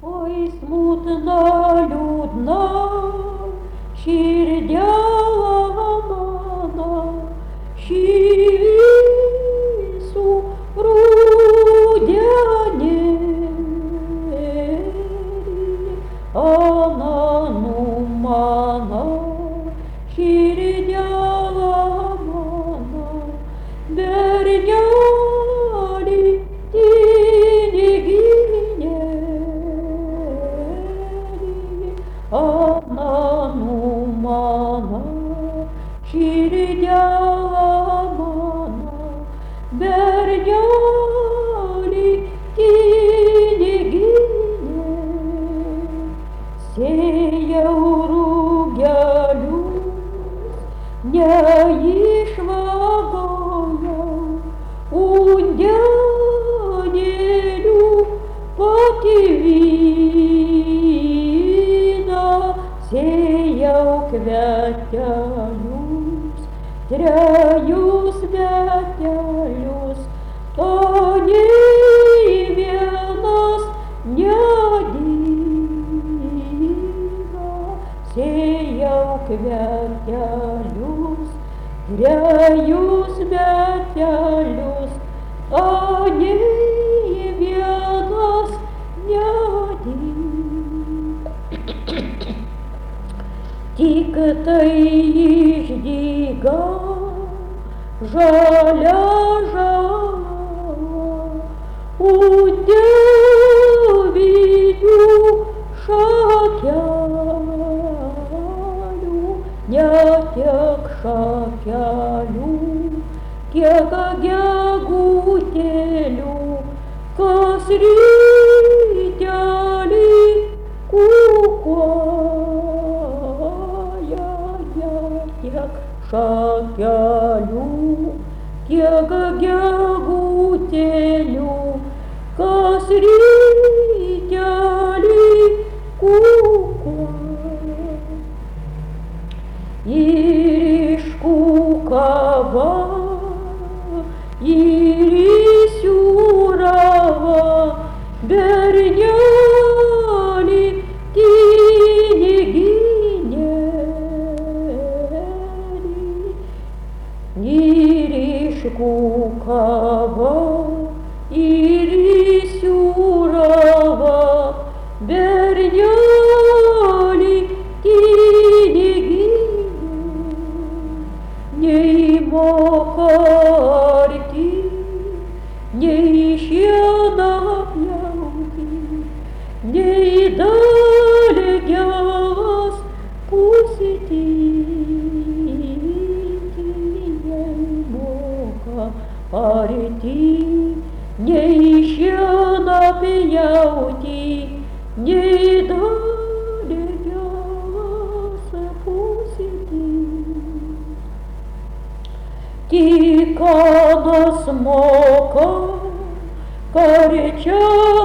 Ой, смутно, людно, ширдя ламана, шивису рудянери, ананумана, ширдя ламана, берняли тинегинери, ананумана, ширдя ламана, берняли тинегинери, сеял ругялюс, няишвагая, ундянелю потивина, сеял квятялюс, тряюс вятялюс, онивенас нядина, сеял квятялюс, тряюс вятялюс, онивенас нядина. Тиктай ждига, жаля жала, удявию шакялю, нятяк шакялю, кека-гягутелю, косритяли кукая-ятяк шакялю, кека-гягутелю, косритяли кукая. Иришку кава, ирисюрава, берняли тинегинери, иришку кава, ирисюрава, берняли тинегинери, ней мокарти, ней щенапьяуки, ней далегяс пусетики, ней мокарти, ней щенапьяуки, ней далегяс пусетики. Тикана смока, корича